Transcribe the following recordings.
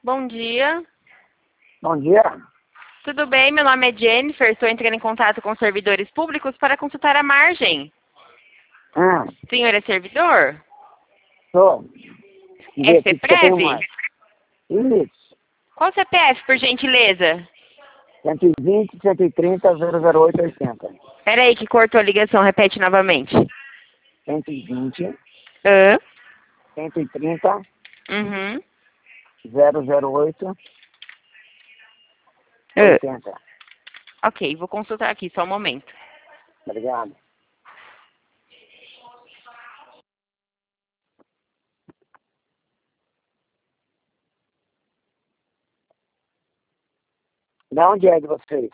Bom dia. Bom dia. Tudo bem? Meu nome é Jennifer. Estou entrando em contato com servidores públicos para consultar a margem. O senhor é servidor? Sou. É CPREV? Isso. Qual o CPF, por gentileza? 120, 130, 008, 80. Espera aí que cortou a ligação. Repete novamente. 120, Hã? 130, Uhum. 008, Hã. 80. Ok, vou consultar aqui, só um momento. Obrigado. De onde é de vocês?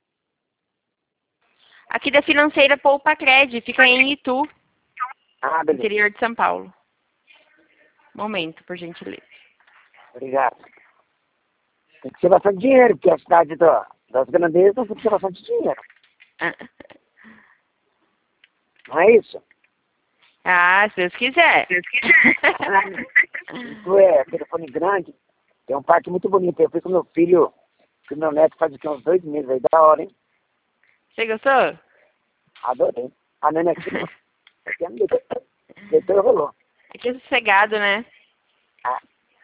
Aqui da financeira Poupa Cred, fica em Itu, Ah, beleza. interior de São Paulo. Momento, por gentileza. Obrigado. Tem que ser bastante dinheiro, porque a cidade das grandezas tem que ser bastante dinheiro. Não é isso? Ah, se Deus quiser. Isso é telefone grande. Tem um parque muito bonito. Eu fui com meu filho, com meu neto faz aqui uns 2 meses aí. Da hora, hein? Você gostou? Adorei. A nena aqui, aqui me deitou e rolou. Aqui é sossegado, né? Ah,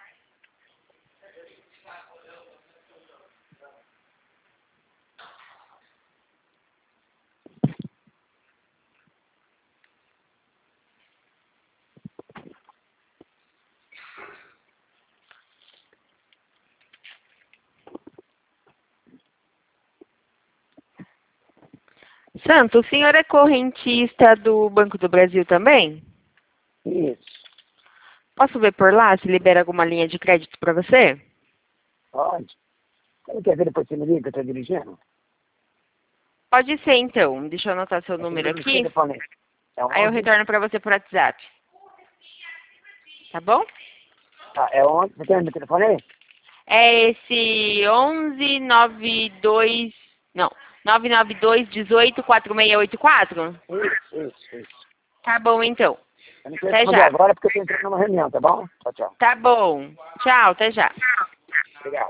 Santo, o senhor é correntista do Banco do Brasil também? isso. Posso ver por lá se libera alguma linha de crédito para você? Pode. Você não quer ver depois você me liga que eu tô dirigindo? Pode ser, então. Deixa eu anotar seu número Esse aqui. telefone é Aí eu 11. retorno para você por WhatsApp. Tá bom? Ah, é 11. Você tem meu telefone aí? É esse 1192... Não, 992 18 4684? Isso. Tá bom, então. Eu não quero Até responder já. agora porque eu tô entrando numa reunião, tá bom? Tchau, tchau. Tá bom. Tchau, até já. Obrigado.